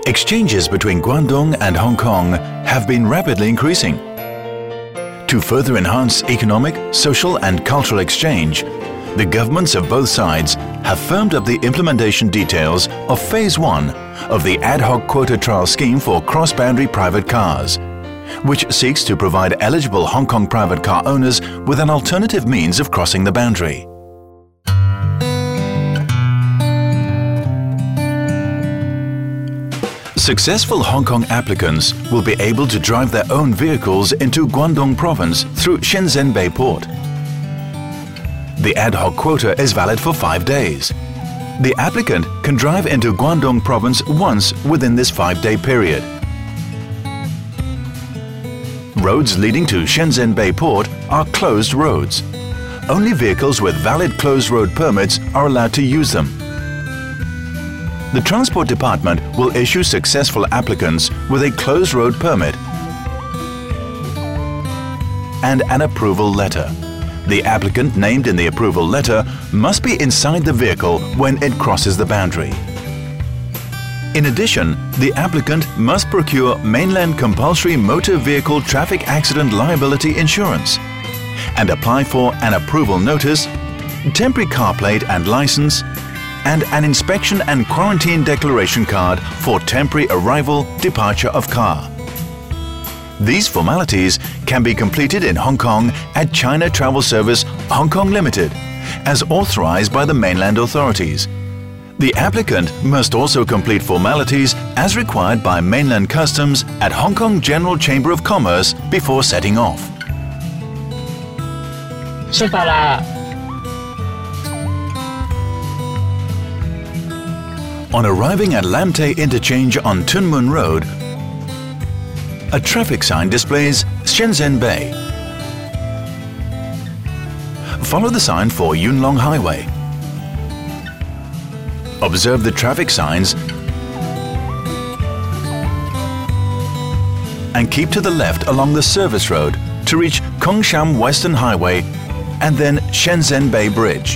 Exchanges between Guangdong and Hong Kong have been rapidly increasing. To further enhance economic, social and cultural exchange, the governments of both sides have firmed up the implementation details of Phase 1 of the ad hoc quota trial scheme for cross-boundary private cars, which seeks to provide eligible Hong Kong private car owners with an alternative means of crossing the boundary. Successful Hong Kong applicants will be able to drive their own vehicles into Guangdong Province through Shenzhen Bay Port. The ad hoc quota is valid for 5 days. The applicant can drive into Guangdong Province once within this 5-day period. Roads leading to Shenzhen Bay Port are closed roads. Only vehicles with valid closed road permits are allowed to use them. The Transport Department will issue successful applicants with a closed road permit and an approval letter. The applicant named in the approval letter must be inside the vehicle when it crosses the boundary. In addition, the applicant must procure mainland compulsory motor vehicle traffic accident liability insurance and apply for an approval notice, temporary car plate and license, and an inspection and quarantine declaration card for temporary arrival, departure of car. These formalities can be completed in Hong Kong at China Travel Service Hong Kong Limited, as authorized by the mainland authorities. The applicant must also complete formalities as required by mainland customs at Hong Kong General Chamber of Commerce before setting off. 出發啦! On arriving at Lam Tay Interchange on Tuen Mun Road, a traffic sign displays Shenzhen Bay. Follow the sign for Yuen Long Highway. Observe the traffic signs and keep to the left along the service road to reach Kongsham Western Highway and then Shenzhen Bay Bridge.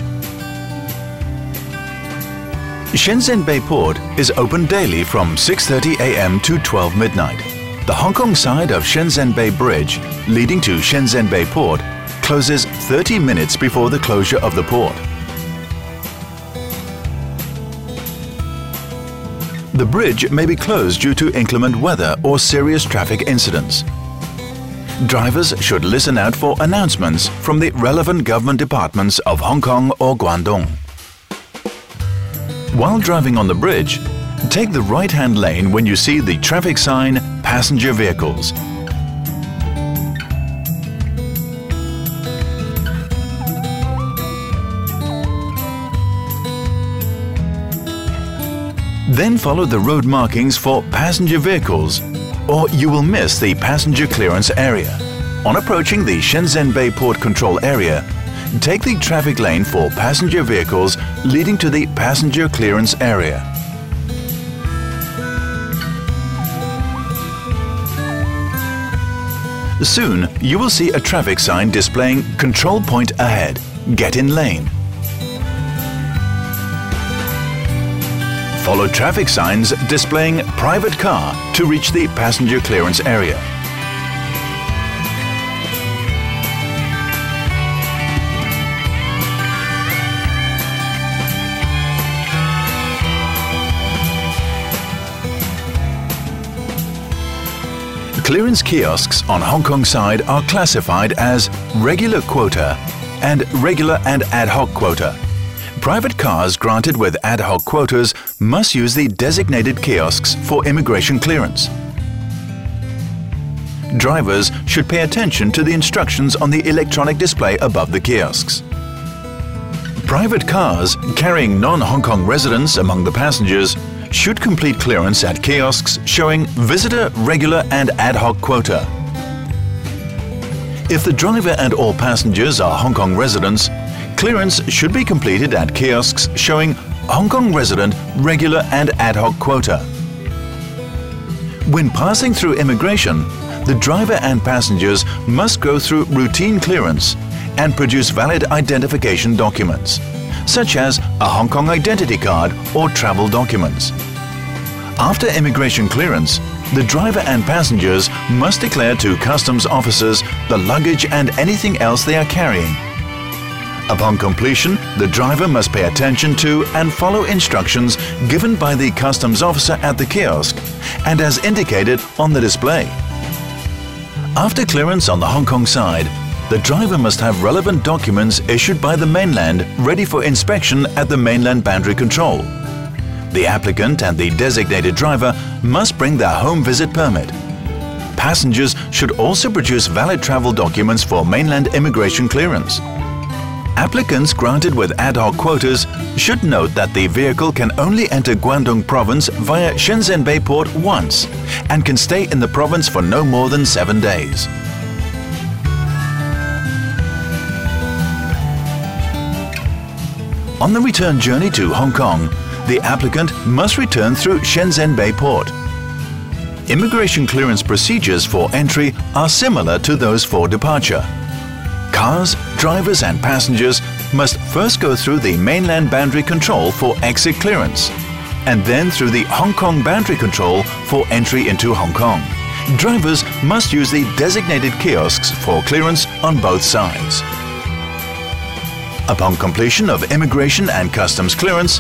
Shenzhen Bay Port is open daily from 6:30 a.m. to 12 midnight. The Hong Kong side of Shenzhen Bay Bridge, leading to Shenzhen Bay Port, closes 30 minutes before the closure of the port. The bridge may be closed due to inclement weather or serious traffic incidents. Drivers should listen out for announcements from the relevant government departments of Hong Kong or Guangdong. While driving on the bridge, take the right-hand lane when you see the traffic sign Passenger Vehicles. Then follow the road markings for Passenger Vehicles, or you will miss the Passenger Clearance Area. On approaching the Shenzhen Bay Port Control Area, take the traffic lane for passenger vehicles leading to the Passenger Clearance Area. Soon, you will see a traffic sign displaying Control Point Ahead. Get in lane. Follow traffic signs displaying Private Car to reach the Passenger Clearance Area. Clearance kiosks on Hong Kong side are classified as regular quota and regular and ad hoc quota. Private cars granted with ad hoc quotas must use the designated kiosks for immigration clearance. Drivers should pay attention to the instructions on the electronic display above the kiosks. Private cars carrying non-Hong Kong residents among the passengers should complete clearance at kiosks showing visitor, regular and ad hoc quota. If the driver and all passengers are Hong Kong residents, clearance should be completed at kiosks showing Hong Kong resident, regular and ad hoc quota. When passing through immigration, the driver and passengers must go through routine clearance and produce valid identification documents, such as a Hong Kong identity card or travel documents. After immigration clearance, the driver and passengers must declare to customs officers the luggage and anything else they are carrying. Upon completion, the driver must pay attention to and follow instructions given by the customs officer at the kiosk and as indicated on the display. After clearance on the Hong Kong side, the driver must have relevant documents issued by the mainland ready for inspection at the mainland boundary control. The applicant and the designated driver must bring their home visit permit. Passengers should also produce valid travel documents for mainland immigration clearance. Applicants granted with ad hoc quotas should note that the vehicle can only enter Guangdong Province via Shenzhen Bay Port once and can stay in the province for no more than 7 days. On the return journey to Hong Kong, the applicant must return through Shenzhen Bay Port. Immigration clearance procedures for entry are similar to those for departure. Cars, drivers and passengers must first go through the mainland boundary control for exit clearance and then through the Hong Kong boundary control for entry into Hong Kong. Drivers must use the designated kiosks for clearance on both sides. Upon completion of immigration and customs clearance,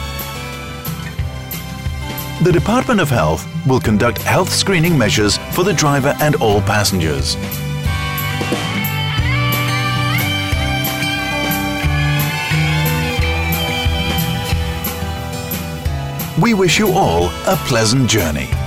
the Department of Health will conduct health screening measures for the driver and all passengers. We wish you all a pleasant journey.